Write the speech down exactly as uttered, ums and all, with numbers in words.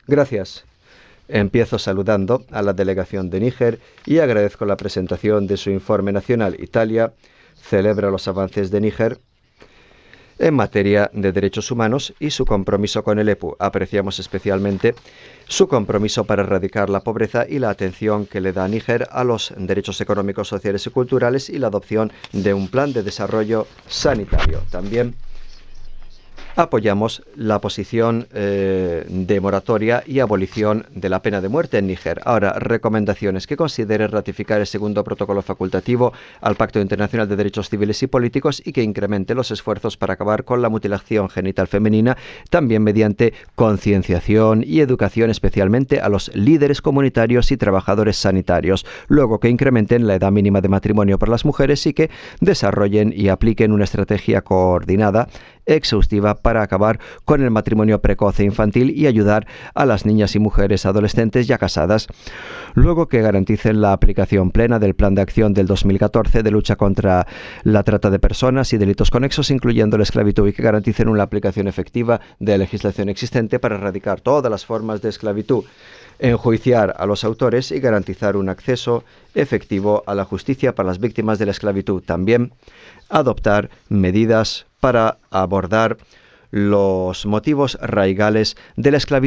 Gracias. Empiezo saludando a la delegación de Níger y agradezco la presentación de su informe nacional. Italia celebra los avances de Níger en materia de derechos humanos y su compromiso con el E P U. Apreciamos especialmente su compromiso para erradicar la pobreza y la atención que le da Níger a los derechos económicos, sociales y culturales y la adopción de un plan de desarrollo sanitario. También apoyamos la posición eh, de moratoria y abolición de la pena de muerte en Níger. Ahora, recomendaciones: que considere ratificar el segundo protocolo facultativo al Pacto Internacional de Derechos Civiles y Políticos y que incremente los esfuerzos para acabar con la mutilación genital femenina, también mediante concienciación y educación, especialmente a los líderes comunitarios y trabajadores sanitarios. Luego, que incrementen la edad mínima de matrimonio para las mujeres y que desarrollen y apliquen una estrategia coordinada exhaustiva para acabar con el matrimonio precoz e infantil y ayudar a las niñas y mujeres adolescentes ya casadas. Luego, que garanticen la aplicación plena del Plan de Acción del dos mil catorce de lucha contra la trata de personas y delitos conexos, incluyendo la esclavitud, y que garanticen una aplicación efectiva de la legislación existente para erradicar todas las formas de esclavitud, enjuiciar a los autores y garantizar un acceso efectivo a la justicia para las víctimas de la esclavitud. También adoptar medidas para abordar los motivos raigales de la esclavitud